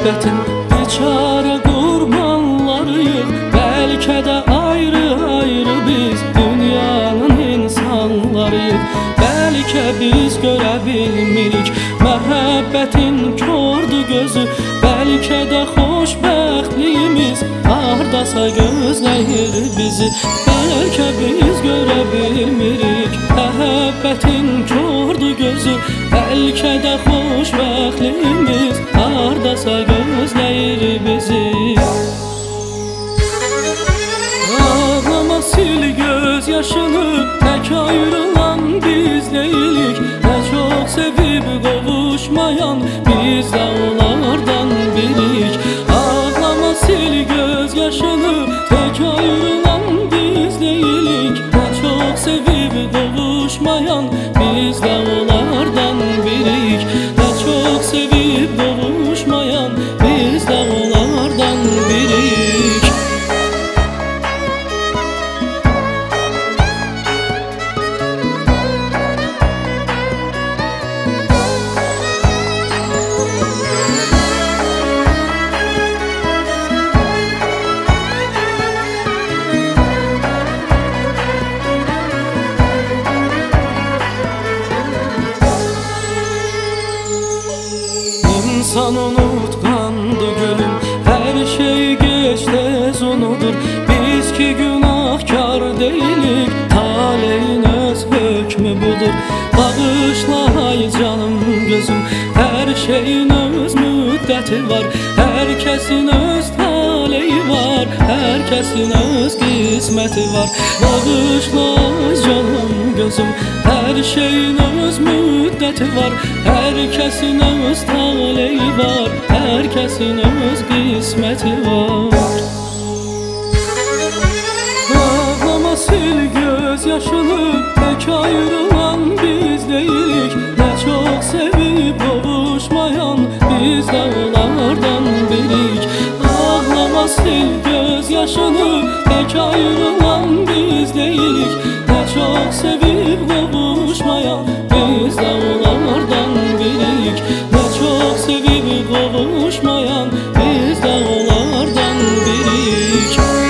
məhəbbətin biçarə qurbanlarıyıq. Bəlkə də ayrı-ayrı biz dünyanın insanlarıyıq. Bəlkə biz görə bilmirik məhəbbətin kördü gözü. Bəlkə də xoşbəxtliyimiz hardasa gözləyir bizi. Bəlkə biz görə bilmirik məhəbbətin kördü gözü. Bəlkə də xoşbəxtliyimiz hardasa gözləyir bizi. Ağlama sil göz yaşını, tək ayrılan biz deyilik. Nə çox sevib qovuşmayan biz də onlardan birik. Ağlama sil göz yaşını, tək ayrılan biz deyilik. Nə çox sevib qovuşmayan biz də onlardan birik. Nə çox sevib qovuşmayan biz də onlardan birik. İnsan unutqandı gülüm, hər şey geç tez unudur. Biz ki günahkar deyilik, taleyin öz hökmü budur. Bağışla ay canım gözüm, hər şeyin öz müddəti var. Hər kəsin öz taleyi var, hər kəsin öz qisməti var. Bağışla ay canım gözüm, hər şeyin öz müddəti var. Hər kəsin öz taleyi var, hər kəsin öz qisməti var. Ağlama sil göz yaşını, tək ayrılan biz deyilik. Nə çox sevib qovuşmayan biz də onlardan birik. Ağlama sil göz yaşını, tək ayrılan biz deyilik. Nə çox sevib qovuşmayan biz də onlardan birik. Nə çox sevib qovuşmayan biz də onlardan birik.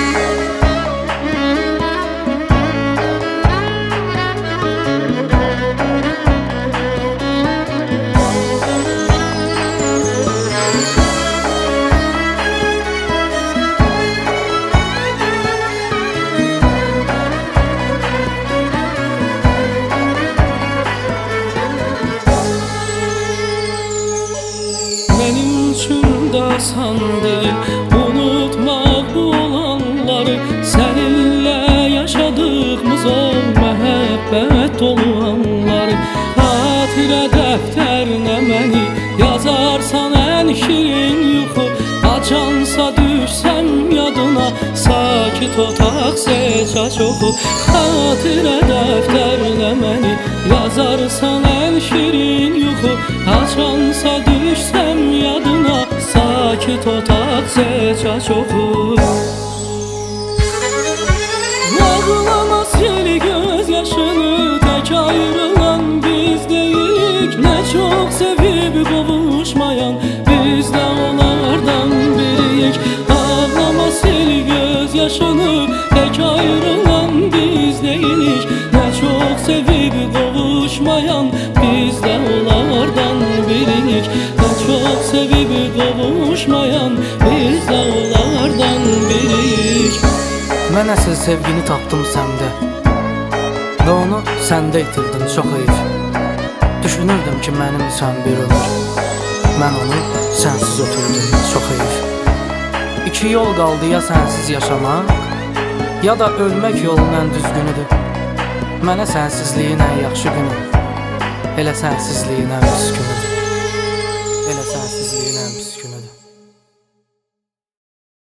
Mənim üçün də asan deyil unutmaq bu olanları. Səninlə yaşadığımız o məhəbbət dolu anları. Xatirə dəftərinə məni yazarsan ən şirin yuxu. Acansa düşsəm yadına, sakit otaq seç aç oxu. Xatirə dəftərinə məni yazarsan ən şirin yuxu. Acansa düşsəm yadına, sakit otaq seç aç oxu. Ağlama sil göz yaşını, tək ayrılan biz deyilik. Nə çox sevib qovuşmayan biz də onlardan birik. Ağlama sil göz yaşını, tək ayrılan biz deyilik. Nə çox sevib qovuşmayan biz də onlardan birik. Nə çox sevib qovuşmayan biz də onlardan birik. Mən əsl sevgini tapdım səndə və onu səndə itirdim, çox heyf. Düşünürdüm ki mənimsən bir ömür, mən onu sənsiz ötürdüm, çox heyf. İki yol qaldı, ya sənsiz yaşamaq, ya da ölmək yolun ən düzgünüdür. Mənə sənsizliyin ən yaxşı günü, elə sənsizliyin ən pis günü.